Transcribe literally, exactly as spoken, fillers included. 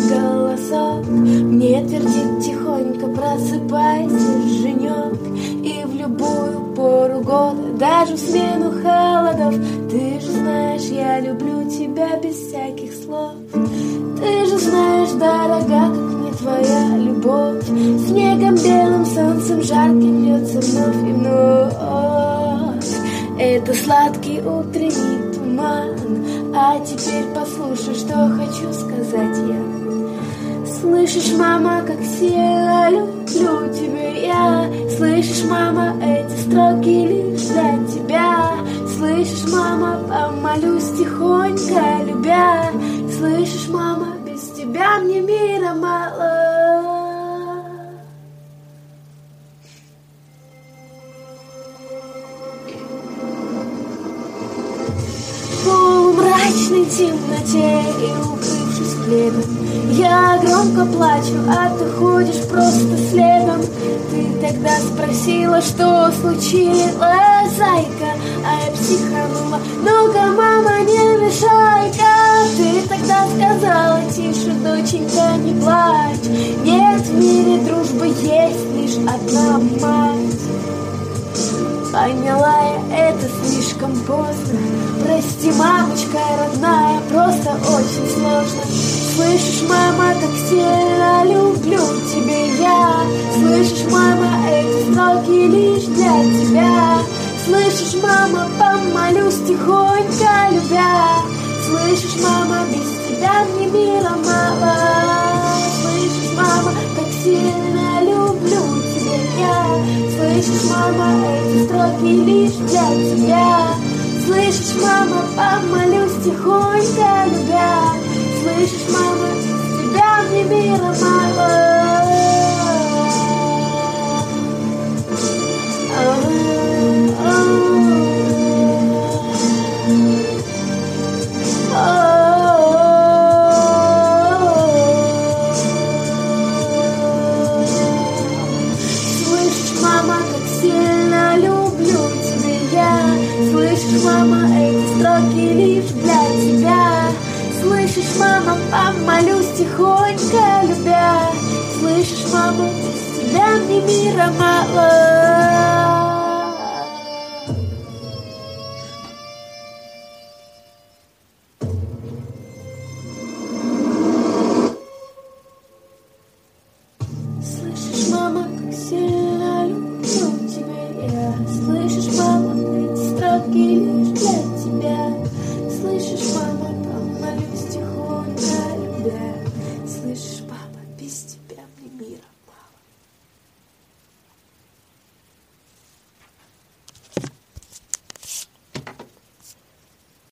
голосок мне твердит тихонько: просыпайся, женек. И в любую пору года, даже в смену холодов, ты же знаешь, я люблю тебя без всяких слов. Ты же знаешь, дорога, как мне твоя любовь. Снегом белым, солнцем жарким льется вновь и вновь. Это сладкий утренний туман. А теперь послушай, что хочу сказать я. Слышишь, мама, как сильно люблю тебя я. Слышишь, мама, эти строки лишь для тебя. Слышишь, мама, помолюсь тихонько, любя. Слышишь, мама, без тебя мне мира мало. В полумрачной темноте и укрывшись пледом, я громко плачу, а ты ходишь просто следом. Ты тогда спросила, что случилось, зайка, а я психанула: ну-ка, мама, не мешай-ка. Ты тогда сказала: тише, доченька, не плачь. Нет в мире дружбы, есть лишь одна мать. Поняла я это слишком поздно. Прости, мамочка родная, просто очень сложно. Слышишь, мама, как сильно люблю тебя я. Слышишь, мама, эти строки лишь для тебя. Слышишь, мама, помолюсь тихонько, любя. Слышишь, мама, без тебя мне мира мало. Слышишь, мама, как сильно люблю тебя я. Слышишь, мама, эти строки лишь для тебя. Слышишь, мама, помолюсь тихонько, любя. Слышишь, мама, без тебя мне мира мало. Слышишь, мама, как сильно люблю тебя я. Слышишь, мама, эти строки лишь для тебя. Слышишь, мама, помолюсь тихонько, любя. Слышишь, мама, без тебя мне мира мало.